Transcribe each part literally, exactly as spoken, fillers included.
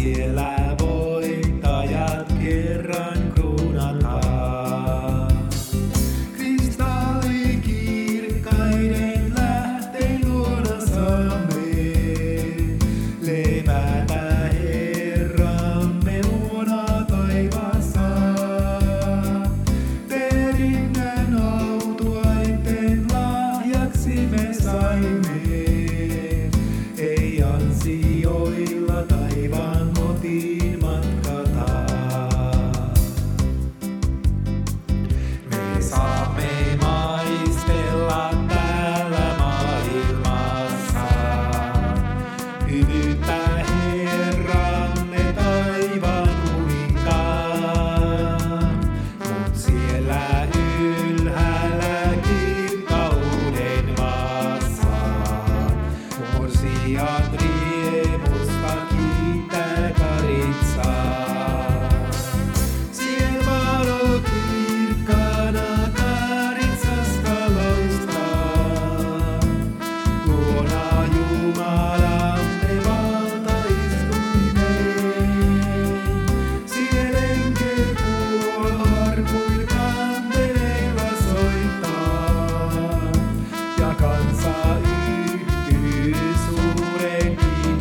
siellä voittajat kerran kruunataan. Kristallikirkkaiden lähteen luona saamme levätä Herramme luona taivaassa. Perinnön autuaiden lahjaksi me saimme, ei ansioilla taivaan kotiin matkataan. Me saamme maistella täällä maailmassa hyvyyttä Herramme taivaan kuninkaan, mut siellä ylhäällä kirkkauden maassa morsian riemusta kiittää karitsaa. Siellä valo kirkkaana karitsasta loistaa, luona Jumalamme valtaistuimeen. Siellä enkel tuo harpuil kandeleilla soittaa, ja kansa yhtyy suureen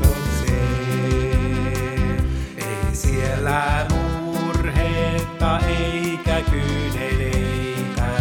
kiitokseen. Ei siellä murhetta eikä kyyneleitä,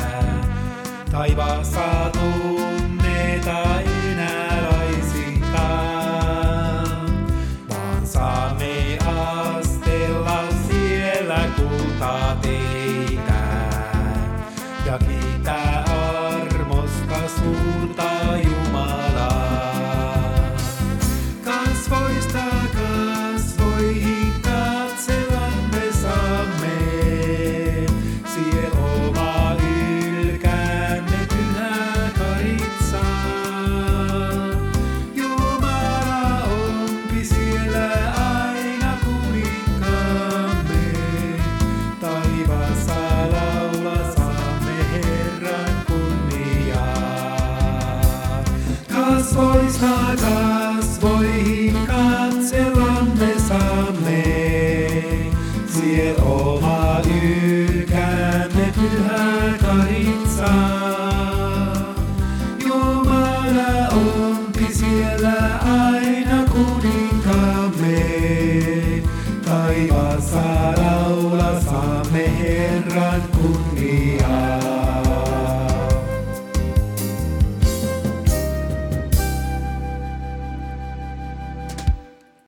taivaassa tunneta enää laisittain, vaan saamme astella siellä kultateitä ja kiittää armosta suurta Jumalaa. Kasvoista kasvoihin katsella me saamme, siel oma ylkäämme pyhä karitsaa. Jumala onkin siellä aina kuninkaamme, taivaassa laulaa saamme Herran kunniaa. Kasvoista kasvoihin katsella me saamme, siel oma ylkäämme pyhä karitsaa.